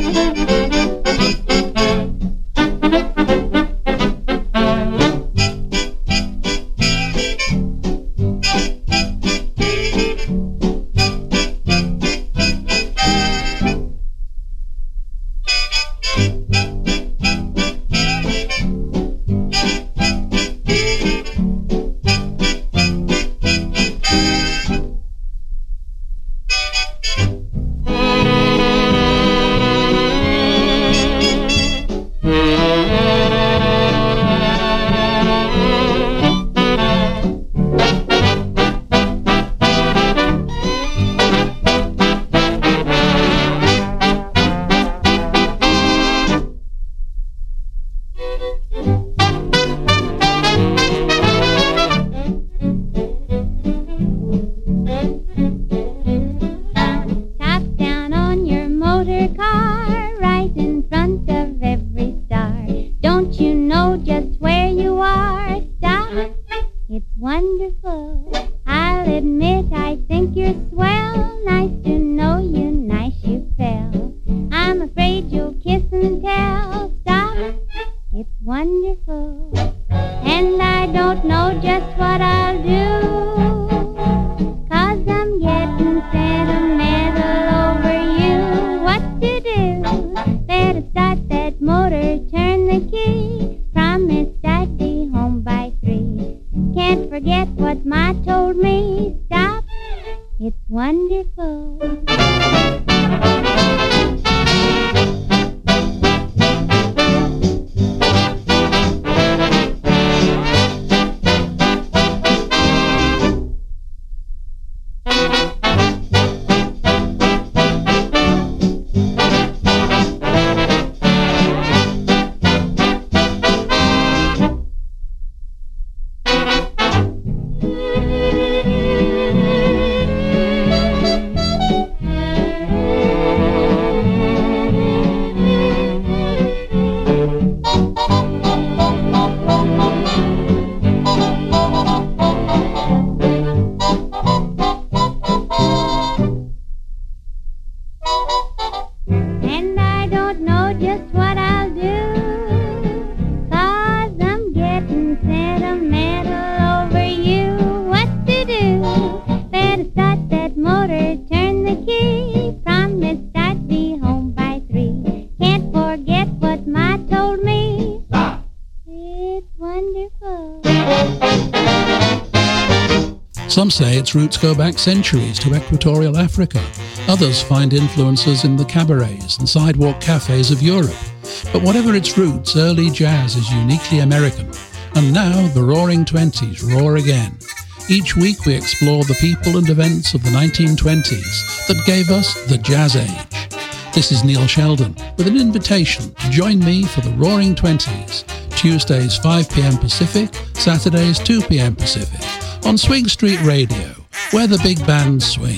Some say its roots go back centuries to equatorial Africa. Others find influences in the cabarets and sidewalk cafes of Europe. But whatever its roots, early jazz is uniquely American. And now the Roaring Twenties roar again. Each week we explore the people and events of the 1920s that gave us the Jazz Age. This is Neil Sheldon with an invitation to join me for the Roaring Twenties, Tuesdays 5 p.m. Pacific, Saturdays 2 p.m. Pacific, on Swing Street Radio, where the big bands swing.